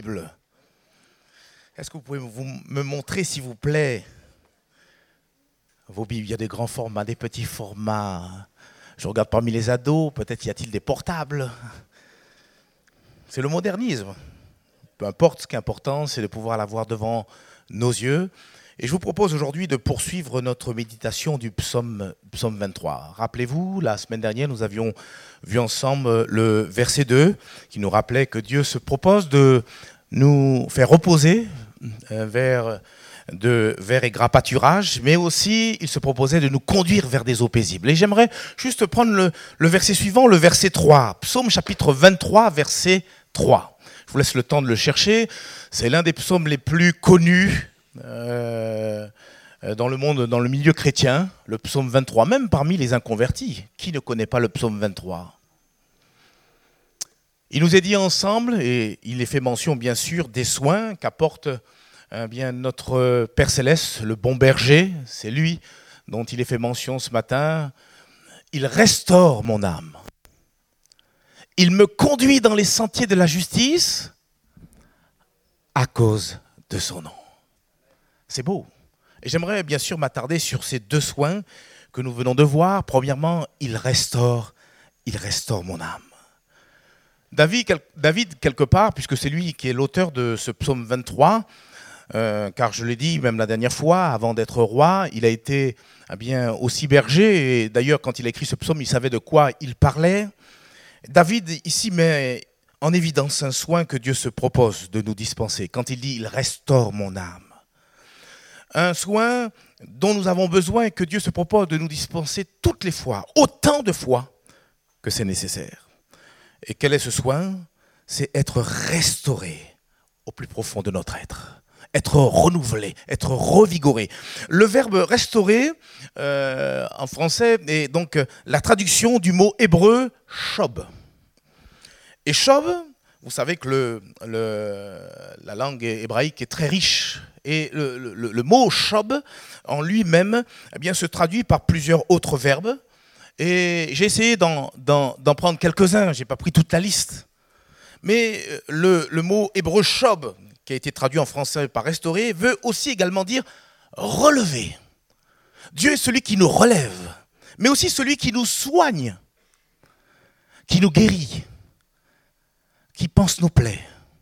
Bible. Est-ce que vous pouvez me montrer, s'il vous plaît, vos Bibles? Il y a des grands formats, des petits formats. Je regarde parmi les ados, peut-être y a-t-il des portables. C'est le modernisme. Peu importe, ce qui est important, c'est de pouvoir l'avoir devant nos yeux. Et je vous propose aujourd'hui de poursuivre notre méditation du psaume 23. Rappelez-vous, la semaine dernière, nous avions vu ensemble le verset 2 qui nous rappelait que Dieu se propose de nous faire reposer vers et gras pâturages, mais aussi il se proposait de nous conduire vers des eaux paisibles. Et j'aimerais juste prendre le verset suivant, le verset 3, psaume chapitre 23, verset 3. Je vous laisse le temps de le chercher. C'est l'un des psaumes les plus connus dans le monde, dans le milieu chrétien, le psaume 23, même parmi les inconvertis. Qui ne connaît pas le psaume 23 ? Il nous est dit ensemble, et il est fait mention bien sûr des soins qu'apporte bien notre Père Céleste, le bon berger. C'est lui dont il est fait mention ce matin. Il restaure mon âme. Il me conduit dans les sentiers de la justice à cause de son nom. C'est beau. Et j'aimerais bien sûr m'attarder sur ces deux soins que nous venons de voir. Premièrement, il restaure mon âme. David, quelque part, puisque c'est lui qui est l'auteur de ce psaume 23, car je l'ai dit même la dernière fois, avant d'être roi, il a été aussi berger. Et d'ailleurs, quand il a écrit ce psaume, il savait de quoi il parlait. David, ici, met en évidence un soin que Dieu se propose de nous dispenser. Quand il dit « il restaure mon âme ». Un soin dont nous avons besoin et que Dieu se propose de nous dispenser toutes les fois, autant de fois que c'est nécessaire. Et quel est ce soin ? C'est être restauré au plus profond de notre être. Être renouvelé, être revigoré. Le verbe restaurer, en français, est donc la traduction du mot hébreu « shob ». Et « shob », vous savez que la langue hébraïque est très riche. Et le mot « shob » en lui-même se traduit par plusieurs autres verbes. Et j'ai essayé d'en prendre quelques-uns, je n'ai pas pris toute la liste. Mais le mot hébreu « shob », qui a été traduit en français par « restaurer », veut aussi également dire « relever ». Dieu est celui qui nous relève, mais aussi celui qui nous soigne, qui nous guérit, qui panse nos plaies.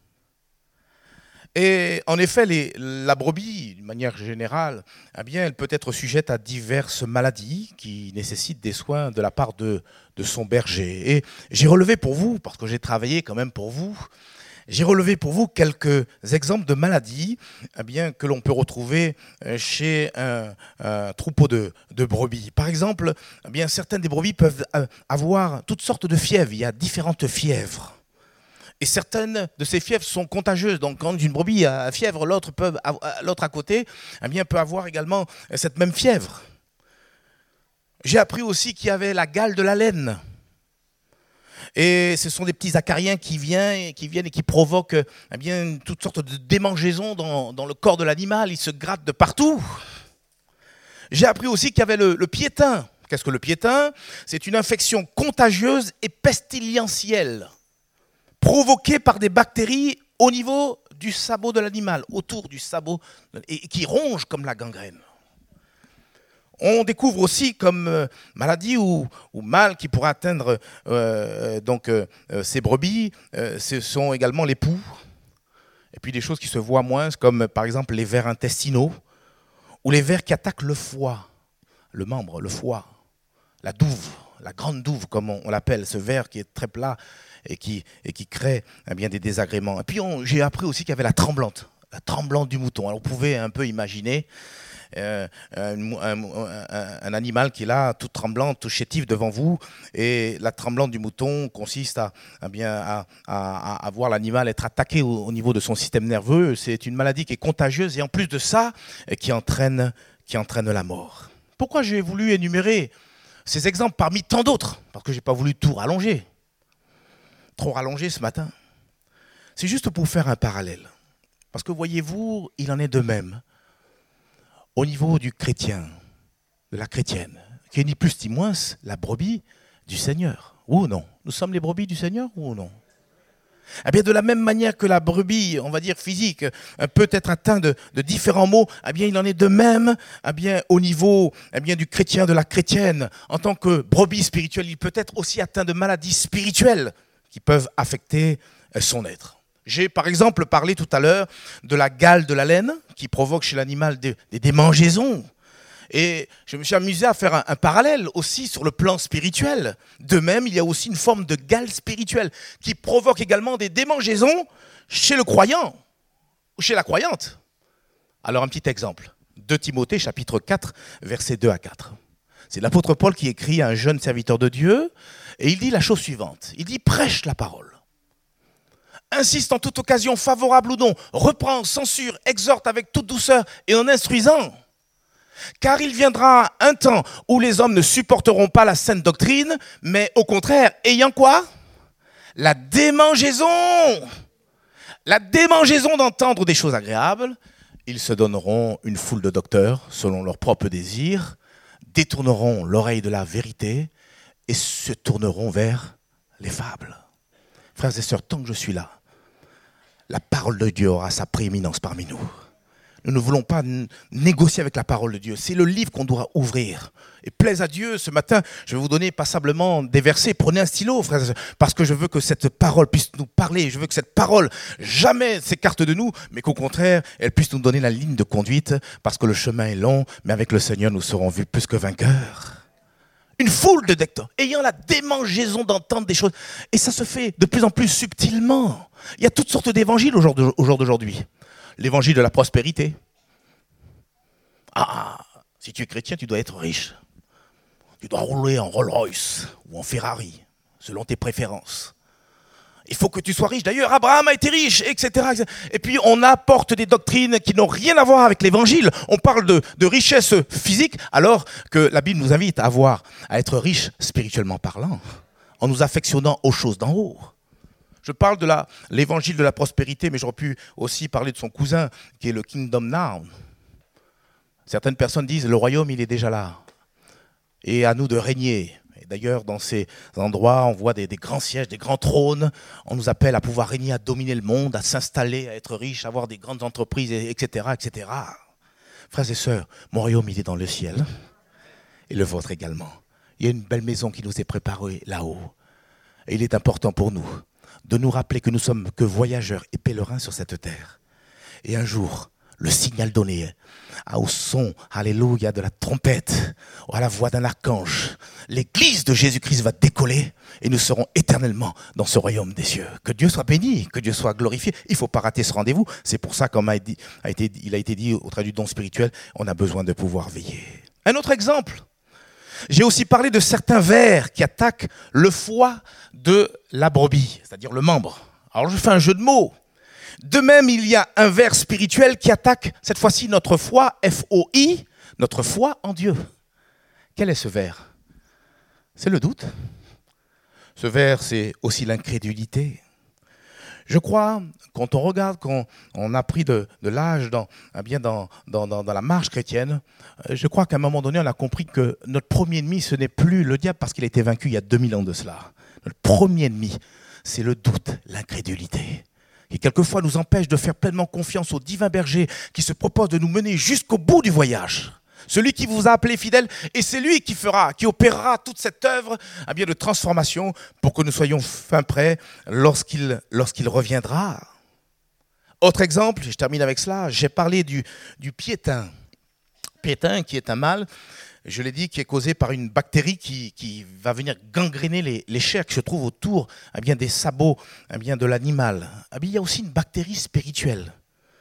Et en effet, la brebis, d'une manière générale, elle peut être sujette à diverses maladies qui nécessitent des soins de la part de son berger. Et j'ai relevé pour vous, parce que j'ai travaillé quand même pour vous, j'ai relevé pour vous quelques exemples de maladies que l'on peut retrouver chez un troupeau de brebis. Par exemple, certaines des brebis peuvent avoir toutes sortes de fièvres. Il y a différentes fièvres. Et certaines de ces fièvres sont contagieuses. Donc quand une brebis a fièvre, l'autre à côté peut avoir également cette même fièvre. J'ai appris aussi qu'il y avait la gale de la laine. Et ce sont des petits acariens qui viennent et qui provoquent toutes sortes de démangeaisons dans le corps de l'animal. Ils se grattent de partout. J'ai appris aussi qu'il y avait le piétin. Qu'est-ce que le piétin ? C'est une infection contagieuse et pestilentielle, provoquée par des bactéries au niveau du sabot de l'animal, autour du sabot, et qui ronge comme la gangrène. On découvre aussi comme maladie ou mal qui pourrait atteindre ces brebis, ce sont également les poux, et puis des choses qui se voient moins, comme par exemple les vers intestinaux, ou les vers qui attaquent le foie, le membre, le foie, la douve, la grande douve comme on l'appelle, ce ver qui est très plat, et qui crée des désagréments. Et puis j'ai appris aussi qu'il y avait la tremblante du mouton. Alors vous pouvez un peu imaginer un animal qui est là, tout tremblant, tout chétif devant vous, et la tremblante du mouton consiste à voir l'animal être attaqué au niveau de son système nerveux. C'est une maladie qui est contagieuse et en plus de ça, qui entraîne la mort. Pourquoi j'ai voulu énumérer ces exemples parmi tant d'autres ? Parce que je n'ai pas voulu tout rallonger. Trop rallongé ce matin. C'est juste pour faire un parallèle. Parce que voyez-vous, il en est de même au niveau du chrétien, de la chrétienne, qui est ni plus ni moins la brebis du Seigneur. Ou non ? Nous sommes les brebis du Seigneur ou non ? Eh bien, de la même manière que la brebis, on va dire physique, peut être atteinte de différents maux, eh bien, il en est de même, eh bien, au niveau, eh bien, du chrétien, de la chrétienne. En tant que brebis spirituelle, il peut être aussi atteint de maladies spirituelles qui peuvent affecter son être. J'ai par exemple parlé tout à l'heure de la gale de la laine qui provoque chez l'animal des démangeaisons. Et je me suis amusé à faire un parallèle aussi sur le plan spirituel. De même, il y a aussi une forme de gale spirituelle qui provoque également des démangeaisons chez le croyant ou chez la croyante. Alors un petit exemple. 2 Timothée chapitre 4, versets 2 à 4. C'est l'apôtre Paul qui écrit à un jeune serviteur de Dieu et il dit la chose suivante. Il dit « Prêche la parole. Insiste en toute occasion, favorable ou non. Reprends, censure, exhorte avec toute douceur et en instruisant. Car il viendra un temps où les hommes ne supporteront pas la saine doctrine, mais au contraire, ayant quoi? La démangeaison. La démangeaison d'entendre des choses agréables. Ils se donneront une foule de docteurs selon leurs propres désirs, détourneront l'oreille de la vérité et se tourneront vers les fables. Frères et sœurs, tant que je suis là, la parole de Dieu aura sa prééminence parmi nous. Nous ne voulons pas négocier avec la parole de Dieu. C'est le livre qu'on doit ouvrir. Et plaise à Dieu, ce matin, je vais vous donner passablement des versets. Prenez un stylo, frères et sœurs, parce que je veux que cette parole puisse nous parler. Je veux que cette parole jamais s'écarte de nous, mais qu'au contraire, elle puisse nous donner la ligne de conduite, parce que le chemin est long, mais avec le Seigneur, nous serons vus plus que vainqueurs. Une foule de docteurs, ayant la démangeaison d'entendre des choses. Et ça se fait de plus en plus subtilement. Il y a toutes sortes d'évangiles au jour d'aujourd'hui. L'évangile de la prospérité. Ah, si tu es chrétien, tu dois être riche. Tu dois rouler en Rolls-Royce ou en Ferrari, selon tes préférences. Il faut que tu sois riche. D'ailleurs, Abraham a été riche, etc. Et puis, on apporte des doctrines qui n'ont rien à voir avec l'évangile. On parle de richesse physique, alors que la Bible nous invite à être riche spirituellement parlant, en nous affectionnant aux choses d'en haut. Je parle de l'évangile de la prospérité, mais j'aurais pu aussi parler de son cousin, qui est le Kingdom Now. Certaines personnes disent, le royaume, il est déjà là. Et à nous de régner. Et d'ailleurs, dans ces endroits, on voit des grands sièges, des grands trônes. On nous appelle à pouvoir régner, à dominer le monde, à s'installer, à être riche, à avoir des grandes entreprises, etc., etc. Frères et sœurs, mon royaume, il est dans le ciel. Et le vôtre également. Il y a une belle maison qui nous est préparée là-haut. Et il est important pour nous de nous rappeler que nous sommes que voyageurs et pèlerins sur cette terre. Et un jour, le signal donné au son, alléluia, de la trompette, à la voix d'un archange, l'église de Jésus-Christ va décoller et nous serons éternellement dans ce royaume des cieux. Que Dieu soit béni, que Dieu soit glorifié. Il ne faut pas rater ce rendez-vous. C'est pour ça, comme il a été dit au travers du don spirituel, on a besoin de pouvoir veiller. Un autre exemple. J'ai aussi parlé de certains vers qui attaquent le foie de la brebis, c'est-à-dire le membre. Alors je fais un jeu de mots. De même, il y a un vers spirituel qui attaque cette fois-ci notre foi, F-O-I, notre foi en Dieu. Quel est ce vers? C'est le doute. Ce vers, c'est aussi l'incrédulité. Je crois, quand on regarde, quand on a pris de l'âge dans la marche chrétienne, je crois qu'à un moment donné, on a compris que notre premier ennemi, ce n'est plus le diable parce qu'il a été vaincu il y a 2000 ans de cela. Notre premier ennemi, c'est le doute, l'incrédulité, qui quelquefois nous empêche de faire pleinement confiance au divin berger qui se propose de nous mener jusqu'au bout du voyage. Celui qui vous a appelé fidèle, et c'est lui qui opérera toute cette œuvre de transformation pour que nous soyons fin prêts lorsqu'il reviendra. Autre exemple, je termine avec cela, j'ai parlé du piétin. Piétin qui est un mal, je l'ai dit, qui est causé par une bactérie qui va venir gangréner les chairs qui se trouvent autour des sabots de l'animal. Il y a aussi une bactérie spirituelle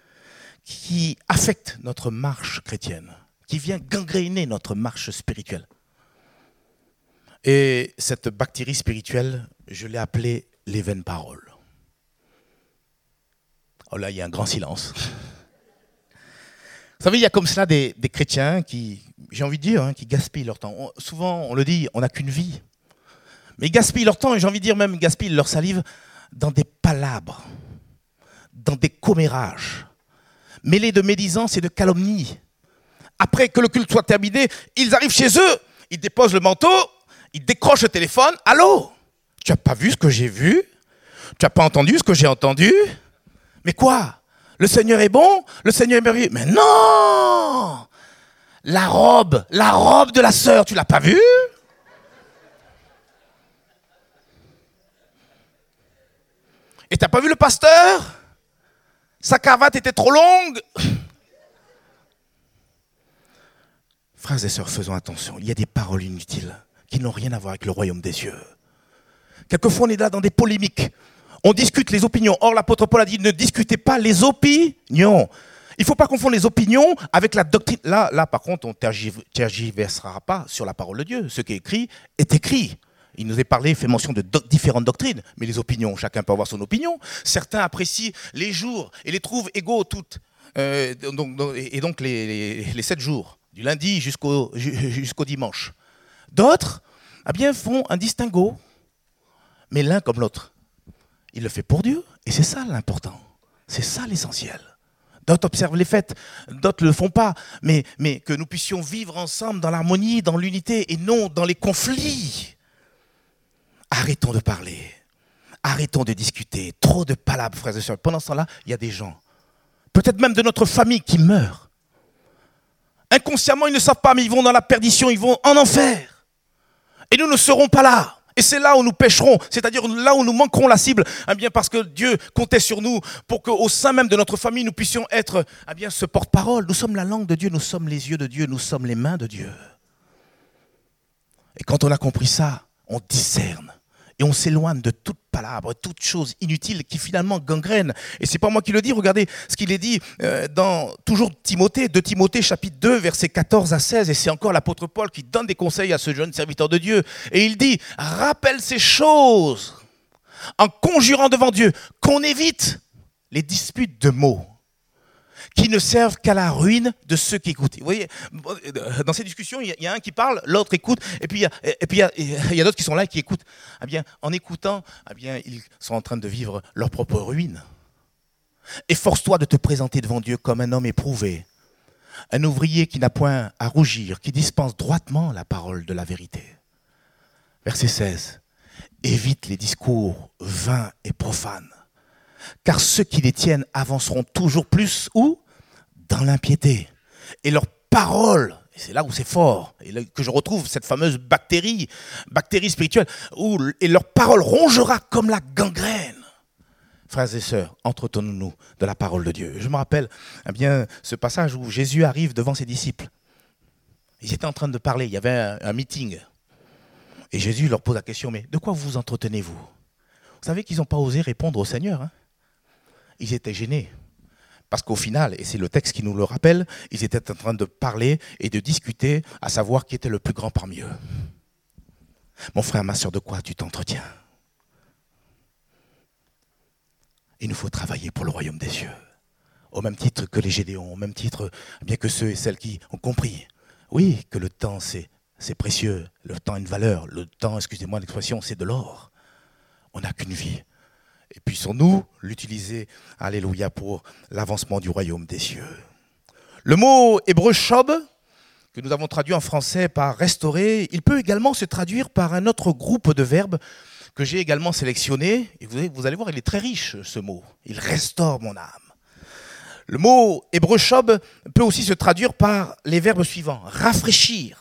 qui affecte notre marche chrétienne, qui vient gangréner notre marche spirituelle. Et cette bactérie spirituelle, je l'ai appelée les vaines paroles. Oh là, il y a un grand silence. Vous savez, il y a comme cela des chrétiens qui, j'ai envie de dire, qui gaspillent leur temps. Souvent, on le dit, on n'a qu'une vie. Mais ils gaspillent leur temps, et j'ai envie de dire même, ils gaspillent leur salive dans des palabres, dans des commérages, mêlés de médisance et de calomnie. Après que le culte soit terminé, ils arrivent chez eux, ils déposent le manteau, ils décrochent le téléphone. « Allô, tu n'as pas vu ce que j'ai vu ? Tu n'as pas entendu ce que j'ai entendu? Mais quoi? Le Seigneur est bon? Le Seigneur est merveilleux? Mais non! La robe de la sœur, tu l'as pas vue? Et t'as pas vu le pasteur? Sa cravate était trop longue. Frères et sœurs, faisons attention. Il y a des paroles inutiles qui n'ont rien à voir avec le royaume des cieux. Quelquefois, on est là dans des polémiques. On discute les opinions. Or, l'apôtre Paul a dit, ne discutez pas les opinions. Il ne faut pas confondre les opinions avec la doctrine. Là, par contre, on ne tergiversera pas sur la parole de Dieu. Ce qui est écrit est écrit. Il nous est parlé, fait mention de différentes doctrines. Mais les opinions, chacun peut avoir son opinion. Certains apprécient les jours et les trouvent égaux toutes. Donc les 7 jours, du lundi jusqu'au dimanche. D'autres, font un distinguo. Mais l'un comme l'autre. Il le fait pour Dieu. Et c'est ça l'important. C'est ça l'essentiel. D'autres observent les fêtes, d'autres ne le font pas. Mais que nous puissions vivre ensemble dans l'harmonie, dans l'unité et non dans les conflits. Arrêtons de parler. Arrêtons de discuter. Trop de palabres, frères et sœurs. Pendant ce temps-là, il y a des gens, peut-être même de notre famille, qui meurent. Inconsciemment, ils ne savent pas, mais ils vont dans la perdition, ils vont en enfer. Et nous ne serons pas là. Et c'est là où nous pécherons, c'est-à-dire là où nous manquerons la cible, parce que Dieu comptait sur nous pour qu'au sein même de notre famille, nous puissions être ce porte-parole. Nous sommes la langue de Dieu, nous sommes les yeux de Dieu, nous sommes les mains de Dieu. Et quand on a compris ça, on discerne. Et on s'éloigne de toute palabre, toute chose inutile qui finalement gangrène. Et c'est pas moi qui le dis, regardez ce qu'il est dit dans toujours Timothée, 2 Timothée chapitre 2, versets 14 à 16. Et c'est encore l'apôtre Paul qui donne des conseils à ce jeune serviteur de Dieu. Et il dit, rappelle ces choses en conjurant devant Dieu qu'on évite les disputes de mots qui ne servent qu'à la ruine de ceux qui écoutent. Vous voyez, dans ces discussions, il y a un qui parle, l'autre écoute, et puis il y a d'autres qui sont là et qui écoutent. En écoutant, ils sont en train de vivre leur propre ruine. Efforce-toi de te présenter devant Dieu comme un homme éprouvé, un ouvrier qui n'a point à rougir, qui dispense droitement la parole de la vérité. Verset 16. Évite les discours vains et profanes, car ceux qui les tiennent avanceront toujours plus, où? Dans l'impiété. Et leurs paroles, et c'est là où c'est fort, et là que je retrouve cette fameuse bactérie spirituelle, et leur parole rongera comme la gangrène. Frères et sœurs, entretenons-nous de la parole de Dieu. Je me rappelle ce passage où Jésus arrive devant ses disciples. Ils étaient en train de parler, il y avait un meeting. Et Jésus leur pose la question, mais de quoi vous entretenez-vous? Vous savez qu'ils n'ont pas osé répondre au Seigneur. Ils étaient gênés. Parce qu'au final, et c'est le texte qui nous le rappelle, ils étaient en train de parler et de discuter, à savoir qui était le plus grand parmi eux. Mon frère, ma sœur, de quoi tu t'entretiens? Il nous faut travailler pour le royaume des cieux. Au même titre que les Gédéons, au même titre bien que ceux et celles qui ont compris. Oui, que le temps, c'est précieux. Le temps a une valeur. Le temps, excusez-moi l'expression, c'est de l'or. On n'a qu'une vie. Et puissons-nous l'utiliser, alléluia, pour l'avancement du royaume des cieux. Le mot hébreu shob, que nous avons traduit en français par restaurer, il peut également se traduire par un autre groupe de verbes que j'ai également sélectionné. Et vous allez voir, il est très riche, ce mot. Il restaure mon âme. Le mot hébreu shob peut aussi se traduire par les verbes suivants. Rafraîchir,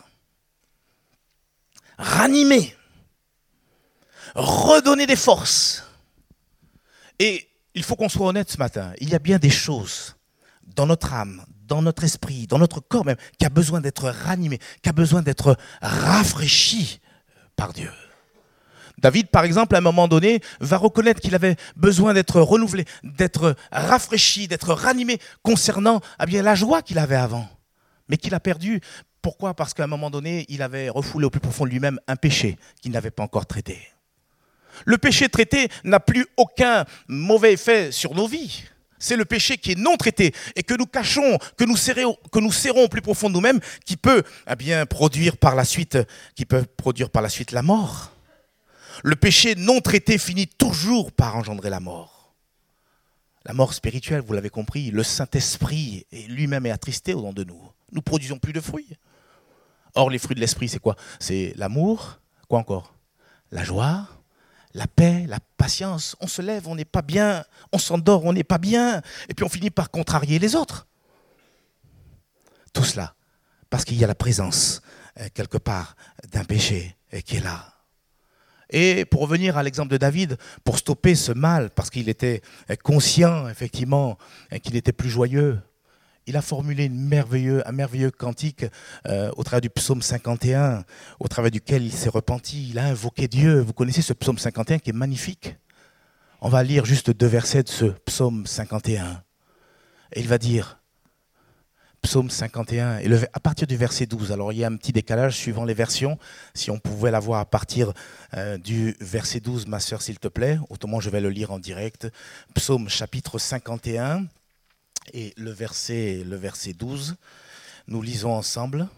ranimer, redonner des forces. Et il faut qu'on soit honnête ce matin. Il y a bien des choses dans notre âme, dans notre esprit, dans notre corps même, qui a besoin d'être ranimé, qui a besoin d'être rafraîchi par Dieu. David, par exemple, à un moment donné, va reconnaître qu'il avait besoin d'être renouvelé, d'être rafraîchi, d'être ranimé concernant la joie qu'il avait avant, mais qu'il a perdue. Pourquoi? Parce qu'à un moment donné, il avait refoulé au plus profond de lui-même un péché qu'il n'avait pas encore traité. Le péché traité n'a plus aucun mauvais effet sur nos vies. C'est le péché qui est non traité et que nous cachons, que nous serrons au plus profond de nous-mêmes, qui peut produire par la suite la mort. Le péché non traité finit toujours par engendrer la mort. La mort spirituelle, vous l'avez compris, le Saint-Esprit lui-même est attristé au nom de nous. Nous ne produisons plus de fruits. Or, les fruits de l'esprit, c'est quoi? C'est l'amour, quoi encore? La joie, la paix, la patience. On se lève, on n'est pas bien. On s'endort, on n'est pas bien. Et puis on finit par contrarier les autres. Tout cela parce qu'il y a la présence, quelque part, d'un péché qui est là. Et pour revenir à l'exemple de David, pour stopper ce mal, parce qu'il était conscient, effectivement, qu'il n'était plus joyeux, il a formulé un merveilleux cantique au travers du psaume 51, au travers duquel il s'est repenti, il a invoqué Dieu. Vous connaissez ce psaume 51 qui est magnifique? On va lire juste 2 versets de ce psaume 51. Et il va dire, psaume 51, et à partir du verset 12, alors il y a un petit décalage suivant les versions, si on pouvait l'avoir à partir du verset 12, ma sœur s'il te plaît, autrement je vais le lire en direct, psaume chapitre 51, et le verset 12, nous lisons ensemble.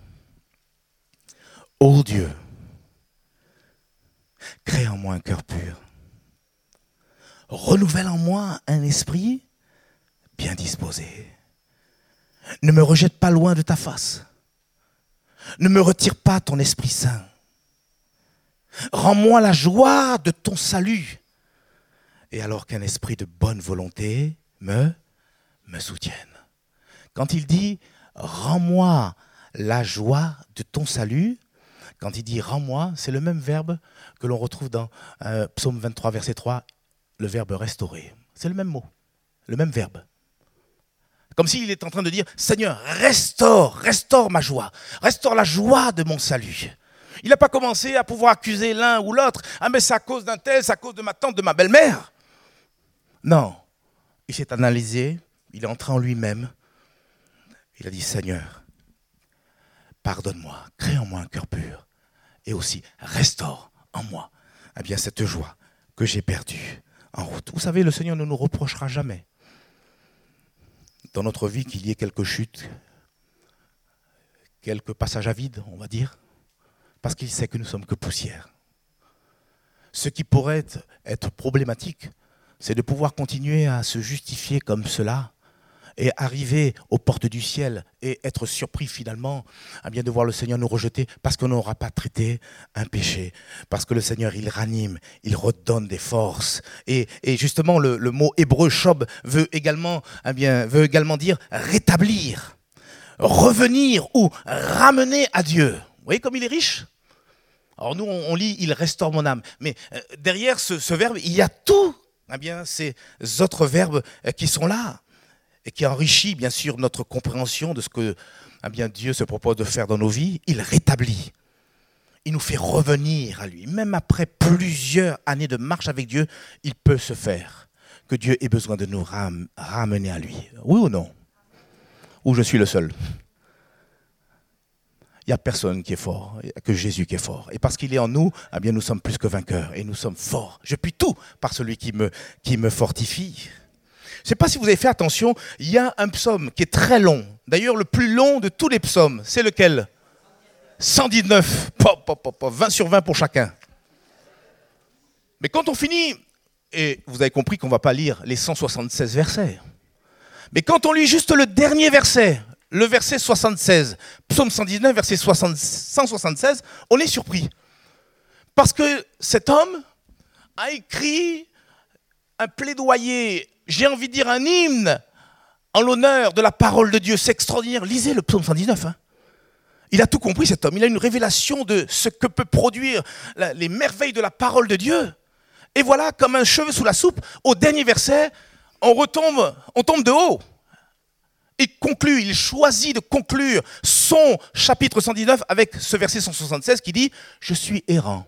Ô Dieu, crée en moi un cœur pur, renouvelle en moi un esprit bien disposé. Ne me rejette pas loin de ta face. Ne me retire pas ton Esprit Saint. Rends-moi la joie de ton salut. Et alors qu'un esprit de bonne volonté me soutienne. Quand il dit « rends-moi la joie de ton salut », quand il dit « rends-moi », c'est le même verbe que l'on retrouve dans Psaume 23, verset 3, le verbe « restaurer ». C'est le même mot, le même verbe. Comme s'il est en train de dire, Seigneur, restaure ma joie, restaure la joie de mon salut. Il n'a pas commencé à pouvoir accuser l'un ou l'autre. Ah mais c'est à cause d'un tel, c'est à cause de ma tante, de ma belle-mère. Non, il s'est analysé, il est entré en lui-même. Il a dit, Seigneur, pardonne-moi, crée en moi un cœur pur. Et aussi, restaure en moi cette joie que j'ai perdue en route. Vous savez, le Seigneur ne nous reprochera jamais dans notre vie qu'il y ait quelques chutes, quelques passages à vide, on va dire, parce qu'il sait que nous ne sommes que poussière. Ce qui pourrait être problématique, c'est de pouvoir continuer à se justifier comme cela et arriver aux portes du ciel et être surpris finalement de voir le Seigneur nous rejeter parce qu'on n'aura pas traité un péché. Parce que le Seigneur, il ranime, il redonne des forces. Et justement, le mot hébreu, shob, veut également dire rétablir, revenir ou ramener à Dieu. Vous voyez comme il est riche? Alors nous, on lit « il restaure mon âme ». Mais derrière ce verbe, il y a tout ces autres verbes qui sont là. Et qui enrichit bien sûr notre compréhension de ce que Dieu se propose de faire dans nos vies. Il rétablit, il nous fait revenir à lui. Même après plusieurs années de marche avec Dieu, il peut se faire que Dieu ait besoin de nous ramener à lui. Oui ou non? Ou je suis le seul? Il n'y a personne qui est fort, il n'y a que Jésus qui est fort. Et parce qu'il est en nous, nous sommes plus que vainqueurs et nous sommes forts. Je puis tout par celui qui me fortifie. Je ne sais pas si vous avez fait attention, il y a un psaume qui est très long. D'ailleurs, le plus long de tous les psaumes, c'est lequel? 119. 20 sur 20 pour chacun. Mais quand on finit, et vous avez compris qu'on ne va pas lire les 176 versets, mais quand on lit juste le dernier verset, le verset 76, psaume 119, verset 176, on est surpris. Parce que cet homme a écrit un plaidoyer, j'ai envie de dire un hymne en l'honneur de la parole de Dieu. C'est extraordinaire. Lisez le psaume 119. Il a tout compris, cet homme. Il a une révélation de ce que peut produire les merveilles de la parole de Dieu. Et voilà, comme un cheveu sous la soupe, au dernier verset, on tombe de haut. Il choisit de conclure son chapitre 119 avec ce verset 176 qui dit « Je suis errant,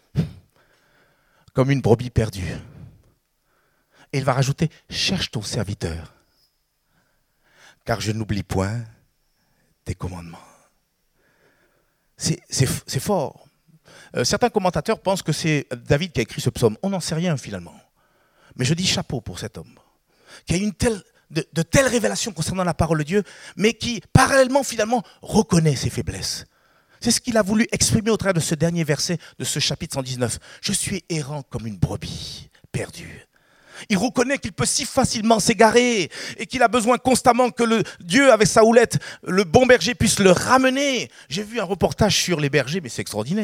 comme une brebis perdue. » Et il va rajouter « Cherche ton serviteur, car je n'oublie point tes commandements. » C'est fort. Certains commentateurs pensent que c'est David qui a écrit ce psaume. On n'en sait rien finalement. Mais je dis chapeau pour cet homme, qui a eu de telles révélations concernant la parole de Dieu, mais qui parallèlement finalement reconnaît ses faiblesses. C'est ce qu'il a voulu exprimer au travers de ce dernier verset de ce chapitre 119. « Je suis errant comme une brebis perdue. » Il reconnaît qu'il peut si facilement s'égarer et qu'il a besoin constamment que le Dieu, avec sa houlette, le bon berger, puisse le ramener. J'ai vu un reportage sur les bergers, mais c'est extraordinaire.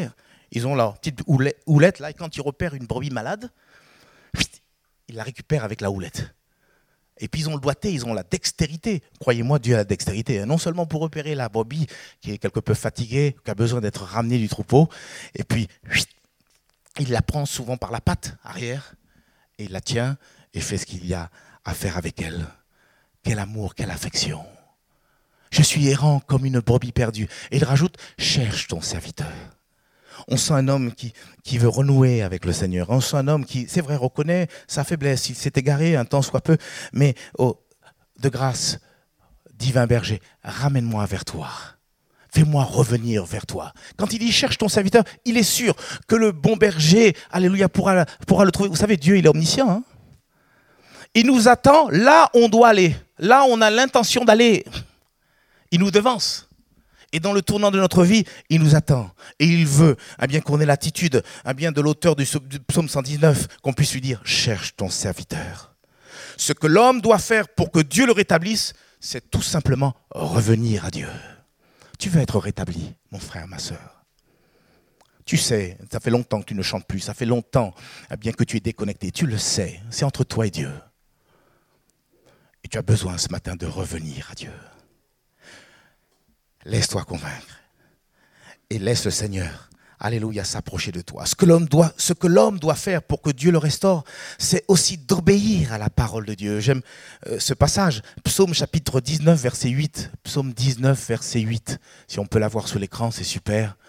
Ils ont leur petite houlette, là, et quand ils repèrent une brebis malade, ils la récupèrent avec la houlette. Et puis ils ont le doigté, ils ont la dextérité. Croyez-moi, Dieu a la dextérité. Non seulement pour repérer la brebis qui est quelque peu fatiguée, qui a besoin d'être ramenée du troupeau, et puis il la prend souvent par la patte arrière, et il la tient et fait ce qu'il y a à faire avec elle. Quel amour, quelle affection. Je suis errant comme une brebis perdue. Et il rajoute, cherche ton serviteur. On sent un homme qui veut renouer avec le Seigneur. On sent un homme qui, c'est vrai, reconnaît sa faiblesse. Il s'est égaré un temps soit peu. Mais de grâce, divin berger, ramène-moi vers toi. Fais-moi revenir vers toi. Quand il dit cherche ton serviteur, il est sûr que le bon berger, alléluia, pourra le trouver. Vous savez, Dieu, il est omniscient. Hein? Il nous attend là où on doit aller. Là où on a l'intention d'aller. Il nous devance. Et dans le tournant de notre vie, il nous attend. Et il veut, bien qu'on ait l'attitude, bien de l'auteur du psaume 119, qu'on puisse lui dire, cherche ton serviteur. Ce que l'homme doit faire pour que Dieu le rétablisse, c'est tout simplement revenir à Dieu. Tu veux être rétabli, mon frère, ma sœur. Tu sais, ça fait longtemps que tu ne chantes plus, ça fait longtemps bien que tu es déconnecté. Tu le sais, c'est entre toi et Dieu. Et tu as besoin ce matin de revenir à Dieu. Laisse-toi convaincre et laisse le Seigneur, alléluia, s'approcher de toi. Ce que l'homme doit faire pour que Dieu le restaure, c'est aussi d'obéir à la parole de Dieu. J'aime ce passage, Psaume chapitre 19, verset 8. Psaume 19, verset 8. Si on peut l'avoir sur l'écran, c'est super.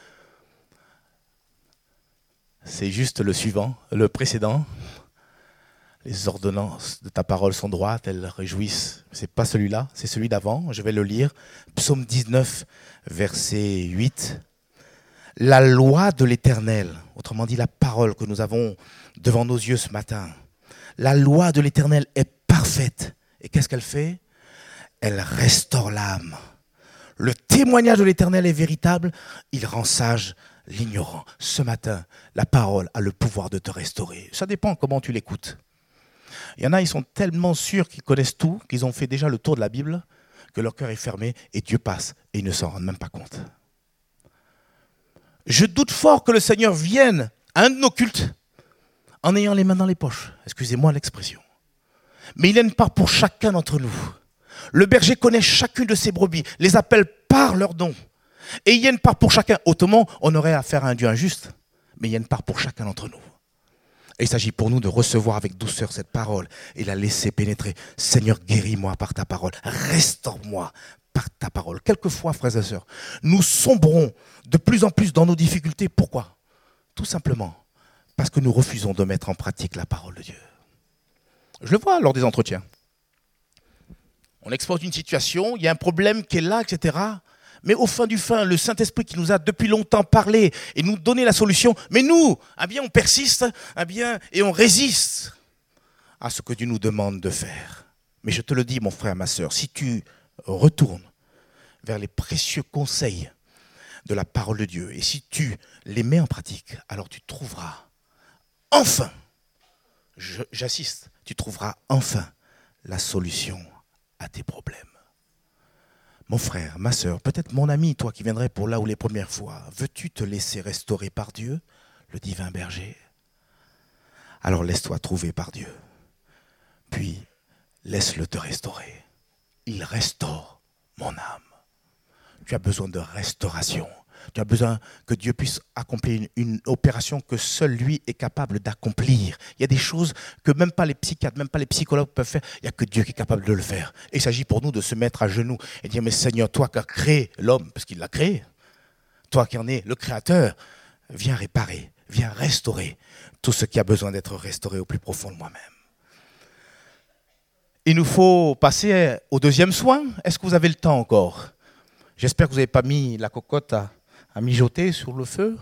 C'est juste le suivant, le précédent. Les ordonnances de ta parole sont droites, elles réjouissent. Ce n'est pas celui-là, c'est celui d'avant. Je vais le lire. Psaume 19, verset 8. La loi de l'Éternel, autrement dit la parole que nous avons devant nos yeux ce matin. La loi de l'Éternel est parfaite. Et qu'est-ce qu'elle fait? Elle restaure l'âme. Le témoignage de l'Éternel est véritable. Il rend sage l'ignorant. Ce matin, la parole a le pouvoir de te restaurer. Ça dépend comment tu l'écoutes. Il y en a, ils sont tellement sûrs qu'ils connaissent tout, qu'ils ont fait déjà le tour de la Bible, que leur cœur est fermé et Dieu passe et ils ne s'en rendent même pas compte. Je doute fort que le Seigneur vienne à un de nos cultes en ayant les mains dans les poches. Excusez-moi l'expression. Mais il y a une part pour chacun d'entre nous. Le berger connaît chacune de ses brebis, les appelle par leur nom. Et il y a une part pour chacun. Autrement, on aurait affaire à un Dieu injuste. Mais il y a une part pour chacun d'entre nous. Et il s'agit pour nous de recevoir avec douceur cette parole et la laisser pénétrer. Seigneur, guéris-moi par ta parole. Restaure-moi par ta parole. Quelquefois, frères et sœurs, nous sombrons de plus en plus dans nos difficultés. Pourquoi? Tout simplement parce que nous refusons de mettre en pratique la parole de Dieu. Je le vois lors des entretiens. On expose une situation, il y a un problème qui est là, etc. Mais au fin du fin, le Saint-Esprit qui nous a depuis longtemps parlé et nous donné la solution, mais nous, on persiste, et on résiste à ce que Dieu nous demande de faire. Mais je te le dis, mon frère, ma sœur, si tu retournes vers les précieux conseils de la parole de Dieu, et si tu les mets en pratique, alors tu trouveras enfin, j'insiste, tu trouveras enfin la solution à tes problèmes. Mon frère, ma sœur, peut-être mon ami, toi qui viendrais pour là ou les premières fois, veux-tu te laisser restaurer par Dieu, le divin berger? Alors laisse-toi trouver par Dieu, puis laisse-le te restaurer. Il restaure mon âme. Tu as besoin de restauration. Tu as besoin que Dieu puisse accomplir une opération que seul lui est capable d'accomplir. Il y a des choses que même pas les psychiatres, même pas les psychologues peuvent faire. Il n'y a que Dieu qui est capable de le faire. Et il s'agit pour nous de se mettre à genoux et dire, mais Seigneur, toi qui as créé l'homme, parce qu'il l'a créé, toi qui en es le créateur, viens réparer, viens restaurer tout ce qui a besoin d'être restauré au plus profond de moi-même. Il nous faut passer au deuxième soin. Est-ce que vous avez le temps encore? J'espère que vous n'avez pas mis la cocotte à mijoter sur le feu.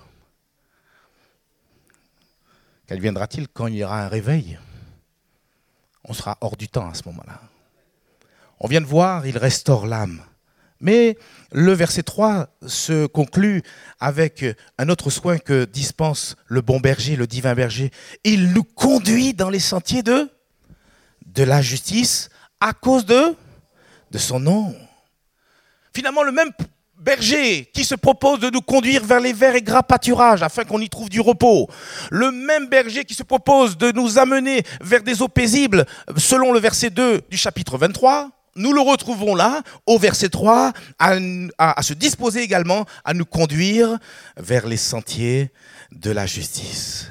Quel viendra-t-il quand il y aura un réveil? On sera hors du temps à ce moment-là. On vient de voir, il restaure l'âme. Mais le verset 3 se conclut avec un autre soin que dispense le bon berger, le divin berger. Il nous conduit dans les sentiers de la justice à cause de son nom. Finalement, le même berger qui se propose de nous conduire vers les verts et gras pâturages afin qu'on y trouve du repos. Le même berger qui se propose de nous amener vers des eaux paisibles, selon le verset 2 du chapitre 23, nous le retrouvons là, au verset 3, à se disposer également à nous conduire vers les sentiers de la justice.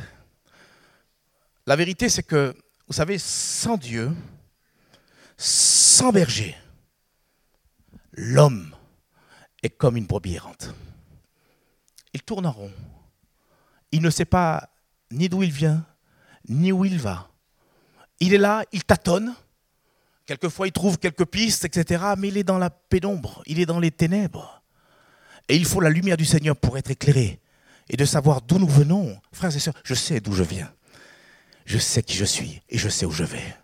La vérité, c'est que, vous savez, sans Dieu, sans berger, l'homme est comme une brebis errante. Il tourne en rond. Il ne sait pas ni d'où il vient, ni où il va. Il est là, il tâtonne. Quelquefois, il trouve quelques pistes, etc. Mais il est dans la pénombre, il est dans les ténèbres. Et il faut la lumière du Seigneur pour être éclairé et de savoir d'où nous venons. Frères et sœurs, je sais d'où je viens. Je sais qui je suis et je sais où je vais.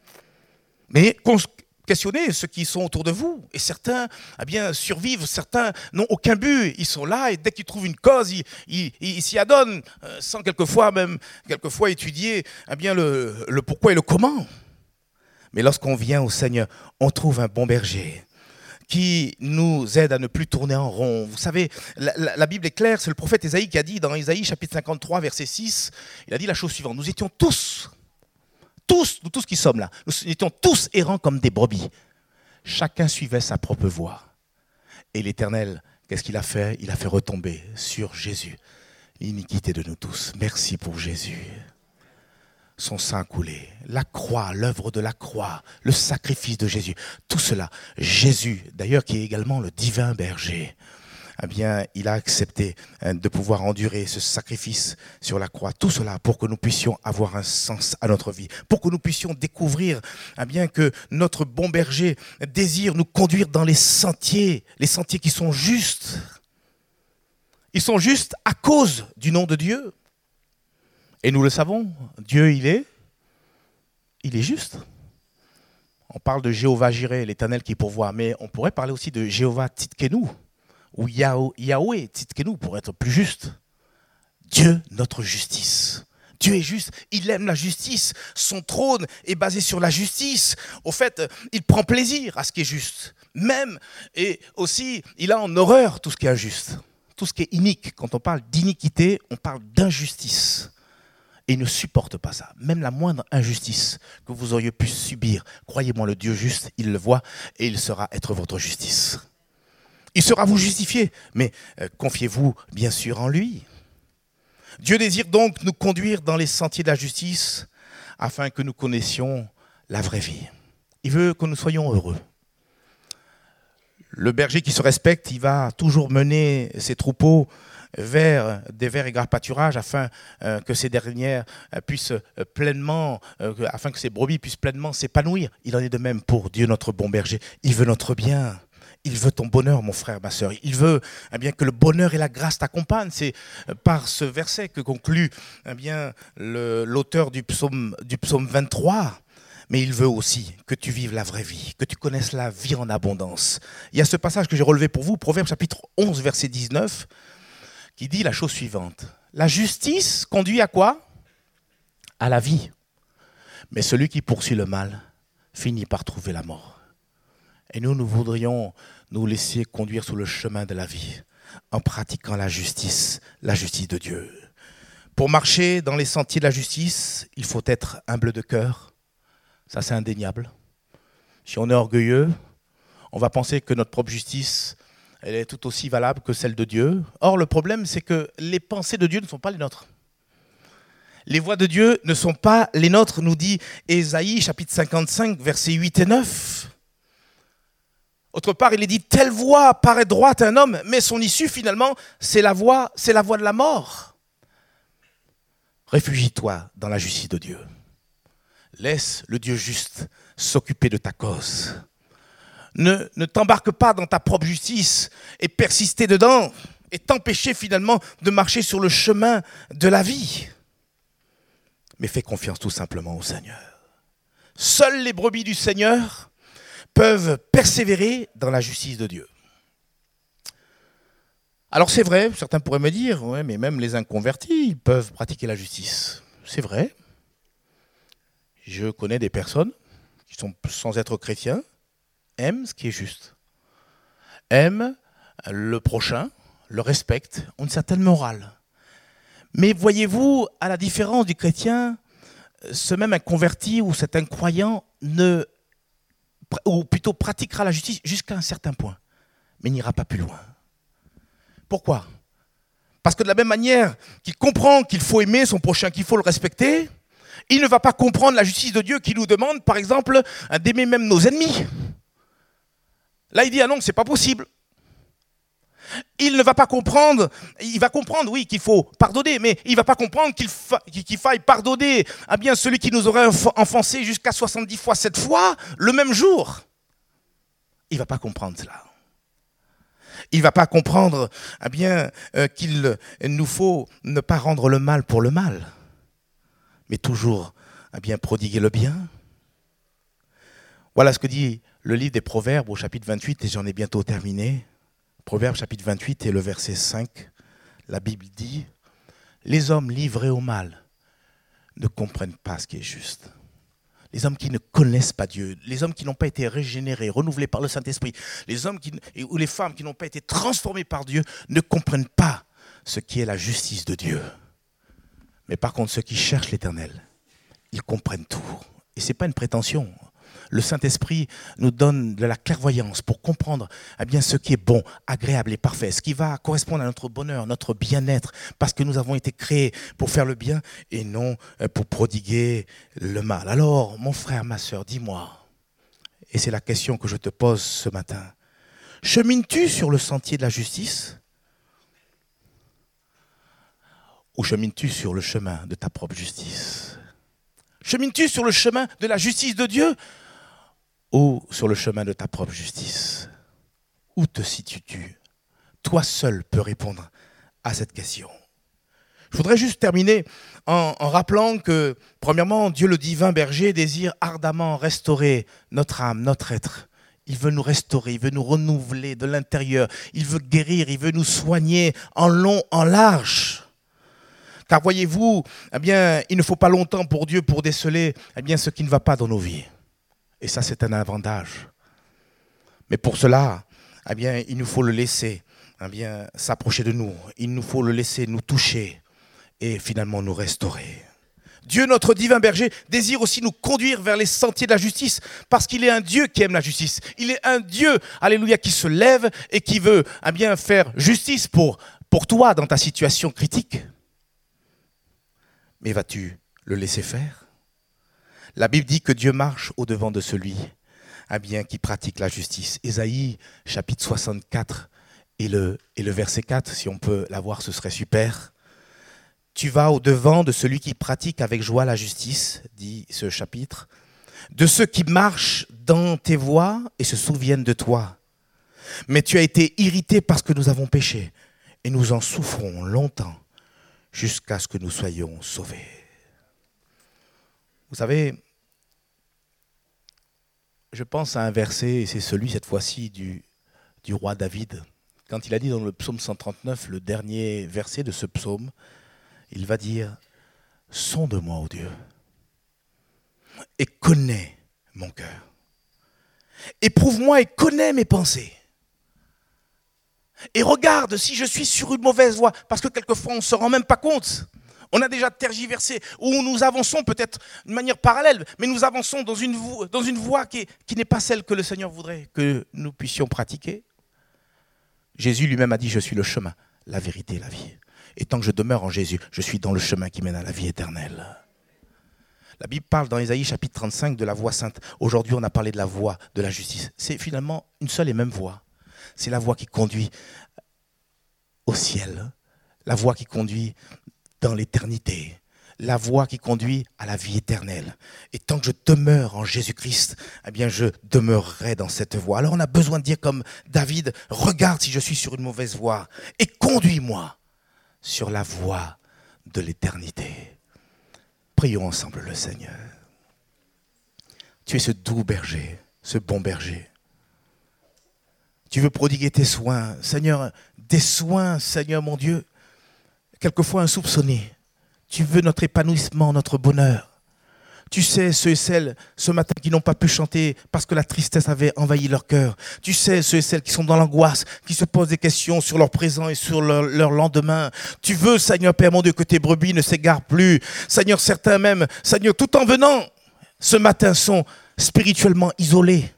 Mais questionnez ceux qui sont autour de vous. Et certains survivent, certains n'ont aucun but. Ils sont là et dès qu'ils trouvent une cause, ils s'y adonnent, sans quelquefois étudier le pourquoi et le comment. Mais lorsqu'on vient au Seigneur, on trouve un bon berger qui nous aide à ne plus tourner en rond. Vous savez, la Bible est claire, c'est le prophète Ésaïe qui a dit dans Ésaïe chapitre 53, verset 6, il a dit la chose suivante, nous étions tous qui sommes là, nous étions tous errants comme des brebis. Chacun suivait sa propre voie. Et l'Éternel, qu'est-ce qu'il a fait? Il a fait retomber sur Jésus l'iniquité de nous tous. Merci pour Jésus. Son sang coulé, la croix, l'œuvre de la croix, le sacrifice de Jésus, tout cela, Jésus, d'ailleurs qui est également le divin berger, il a accepté de pouvoir endurer ce sacrifice sur la croix, tout cela pour que nous puissions avoir un sens à notre vie, pour que nous puissions découvrir que notre bon berger désire nous conduire dans les sentiers qui sont justes. Ils sont justes à cause du nom de Dieu. Et nous le savons, Dieu, il est juste. On parle de Jéhovah Jireh, l'Éternel qui pourvoit, mais on pourrait parler aussi de Jéhovah Tzidkenu, ou Yahweh Tzidkenu, pour être plus juste. Dieu, notre justice. Dieu est juste, il aime la justice. Son trône est basé sur la justice. Au fait, il prend plaisir à ce qui est juste. Même, et aussi, il a en horreur tout ce qui est injuste. Tout ce qui est inique. Quand on parle d'iniquité, on parle d'injustice. Et il ne supporte pas ça. Même la moindre injustice que vous auriez pu subir, croyez-moi, le Dieu juste, il le voit et il saura être votre justice. Il saura vous justifier, mais confiez-vous bien sûr en lui. Dieu désire donc nous conduire dans les sentiers de la justice afin que nous connaissions la vraie vie. Il veut que nous soyons heureux. Le berger qui se respecte, il va toujours mener ses troupeaux vers des verts et gras pâturages afin que ces dernières puissent pleinement, afin que ces brebis puissent pleinement s'épanouir. Il en est de même pour Dieu, notre bon berger. Il veut notre bien. Il veut ton bonheur, mon frère, ma sœur. Il veut que le bonheur et la grâce t'accompagnent. C'est par ce verset que conclut l'auteur du psaume 23. Mais il veut aussi que tu vives la vraie vie, que tu connaisses la vie en abondance. Il y a ce passage que j'ai relevé pour vous, Proverbe chapitre 11, verset 19, qui dit la chose suivante. La justice conduit à quoi? À la vie. Mais celui qui poursuit le mal finit par trouver la mort. Et nous voudrions nous laisser conduire sur le chemin de la vie en pratiquant la justice de Dieu. Pour marcher dans les sentiers de la justice, il faut être humble de cœur. Ça, c'est indéniable. Si on est orgueilleux, on va penser que notre propre justice, elle est tout aussi valable que celle de Dieu. Or, le problème, c'est que les pensées de Dieu ne sont pas les nôtres. Les voies de Dieu ne sont pas les nôtres, nous dit Ésaïe, chapitre 55, versets 8 et 9. Autre part, il est dit, telle voie paraît droite à un homme, mais son issue, finalement, c'est la voie de la mort. Réfugie-toi dans la justice de Dieu. Laisse le Dieu juste s'occuper de ta cause. Ne t'embarque pas dans ta propre justice et persister dedans et t'empêcher finalement de marcher sur le chemin de la vie. Mais fais confiance tout simplement au Seigneur. Seules les brebis du Seigneur peuvent persévérer dans la justice de Dieu. Alors c'est vrai, certains pourraient me dire, ouais, mais même les inconvertis, ils peuvent pratiquer la justice. C'est vrai. Je connais des personnes qui sont sans être chrétiens, aiment ce qui est juste, aiment le prochain, le respectent, ont une certaine morale. Mais voyez-vous, à la différence du chrétien, ce même inconverti ou cet incroyant ou plutôt pratiquera la justice jusqu'à un certain point, mais n'ira pas plus loin. Pourquoi ? Parce que de la même manière qu'il comprend qu'il faut aimer son prochain, qu'il faut le respecter, il ne va pas comprendre la justice de Dieu qui nous demande, par exemple, d'aimer même nos ennemis. Là, il dit, ah non, c'est pas possible. Il ne va pas comprendre, il va comprendre, oui, qu'il faut pardonner, mais il ne va pas comprendre qu'il faille pardonner à bien celui qui nous aurait offensé jusqu'à 70 fois 7 fois le même jour. Il ne va pas comprendre cela. Il ne va pas comprendre qu'il nous faut ne pas rendre le mal pour le mal, mais toujours prodiguer le bien. Voilà ce que dit le livre des Proverbes au chapitre 28, et j'en ai bientôt terminé. Proverbes chapitre 28 et le verset 5, la Bible dit « Les hommes livrés au mal ne comprennent pas ce qui est juste. » Les hommes qui ne connaissent pas Dieu, les hommes qui n'ont pas été régénérés, renouvelés par le Saint-Esprit, les hommes ou les femmes qui n'ont pas été transformés par Dieu ne comprennent pas ce qui est la justice de Dieu. Mais par contre, ceux qui cherchent l'Éternel, ils comprennent tout. Et ce n'est pas une prétention. Le Saint-Esprit nous donne de la clairvoyance pour comprendre ce qui est bon, agréable et parfait, ce qui va correspondre à notre bonheur, notre bien-être, parce que nous avons été créés pour faire le bien et non pour prodiguer le mal. Alors, mon frère, ma sœur, dis-moi, et c'est la question que je te pose ce matin, chemines-tu sur le sentier de la justice ou chemines-tu sur le chemin de ta propre justice ? Chemines-tu sur le chemin de la justice de Dieu ou sur le chemin de ta propre justice ? Où te situes-tu ? Toi seul peux répondre à cette question. Je voudrais juste terminer en rappelant que, premièrement, Dieu le divin berger désire ardemment restaurer notre âme, notre être. Il veut nous restaurer, il veut nous renouveler de l'intérieur, il veut guérir, il veut nous soigner en long, en large. Car voyez-vous, il ne faut pas longtemps pour Dieu pour déceler ce qui ne va pas dans nos vies. Et ça, c'est un avantage. Mais pour cela, il nous faut le laisser s'approcher de nous. Il nous faut le laisser nous toucher et finalement nous restaurer. Dieu, notre divin berger, désire aussi nous conduire vers les sentiers de la justice parce qu'il est un Dieu qui aime la justice. Il est un Dieu, alléluia, qui se lève et qui veut faire justice pour toi dans ta situation critique. Mais vas-tu le laisser faire ? La Bible dit que Dieu marche au-devant de celui qui pratique la justice. Ésaïe, chapitre 64 et le verset 4, si on peut l'avoir, ce serait super. Tu vas au-devant de celui qui pratique avec joie la justice, dit ce chapitre, de ceux qui marchent dans tes voies et se souviennent de toi. Mais tu as été irrité parce que nous avons péché et nous en souffrons longtemps jusqu'à ce que nous soyons sauvés. Vous savez, je pense à un verset, et c'est celui cette fois-ci du roi David. Quand il a dit dans le psaume 139, le dernier verset de ce psaume, il va dire « Sonde-moi, ô Dieu, et connais mon cœur. Éprouve-moi et connais mes pensées. Et regarde si je suis sur une mauvaise voie. » Parce que quelquefois, on ne se rend même pas compte. On a déjà tergiversé, ou nous avançons peut-être de manière parallèle, mais nous avançons dans une voie qui n'est pas celle que le Seigneur voudrait que nous puissions pratiquer. Jésus lui-même a dit « Je suis le chemin, la vérité et la vie. » Et tant que je demeure en Jésus, je suis dans le chemin qui mène à la vie éternelle. La Bible parle dans Ésaïe chapitre 35 de la voie sainte. Aujourd'hui, on a parlé de la voie de la justice. C'est finalement une seule et même voie. C'est la voie qui conduit au ciel, la voie qui conduit dans l'éternité, la voie qui conduit à la vie éternelle. Et tant que je demeure en Jésus-Christ, je demeurerai dans cette voie. Alors on a besoin de dire comme David, regarde si je suis sur une mauvaise voie et conduis-moi sur la voie de l'éternité. Prions ensemble le Seigneur. Tu es ce doux berger, ce bon berger. Tu veux prodiguer tes soins, Seigneur, des soins, Seigneur mon Dieu, quelquefois insoupçonnés. Tu veux notre épanouissement, notre bonheur. Tu sais, ceux et celles, ce matin, qui n'ont pas pu chanter parce que la tristesse avait envahi leur cœur. Tu sais, ceux et celles qui sont dans l'angoisse, qui se posent des questions sur leur présent et sur leur lendemain. Tu veux, Seigneur Père mon Dieu, que tes brebis ne s'égarent plus. Seigneur, certains même, Seigneur, tout en venant, ce matin, sont spirituellement isolés.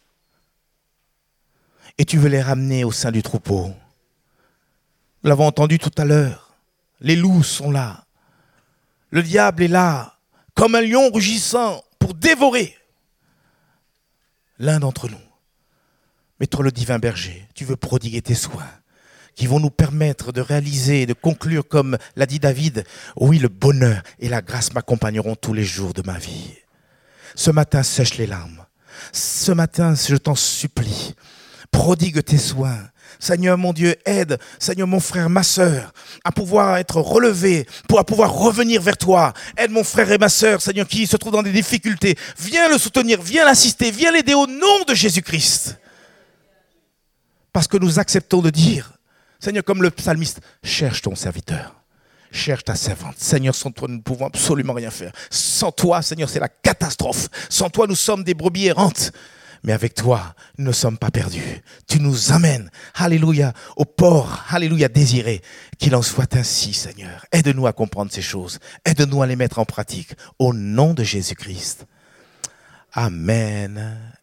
Et tu veux les ramener au sein du troupeau. Nous l'avons entendu tout à l'heure. Les loups sont là. Le diable est là, comme un lion rugissant pour dévorer l'un d'entre nous. Mais toi, le divin berger, tu veux prodiguer tes soins qui vont nous permettre de réaliser et de conclure comme l'a dit David. Oui, le bonheur et la grâce m'accompagneront tous les jours de ma vie. Ce matin, sèche les larmes. Ce matin, je t'en supplie, prodigue tes soins. Seigneur mon Dieu, aide, Seigneur mon frère, ma sœur, à pouvoir être relevé, à pouvoir revenir vers toi. Aide mon frère et ma sœur, Seigneur, qui se trouvent dans des difficultés. Viens le soutenir, viens l'assister, viens l'aider au nom de Jésus-Christ. Parce que nous acceptons de dire, Seigneur, comme le psalmiste, cherche ton serviteur, cherche ta servante. Seigneur, sans toi, nous ne pouvons absolument rien faire. Sans toi, Seigneur, c'est la catastrophe. Sans toi, nous sommes des brebis errantes. Mais avec toi, nous ne sommes pas perdus. Tu nous amènes, alléluia, au port, alléluia, désiré. Qu'il en soit ainsi, Seigneur. Aide-nous à comprendre ces choses. Aide-nous à les mettre en pratique. Au nom de Jésus-Christ. Amen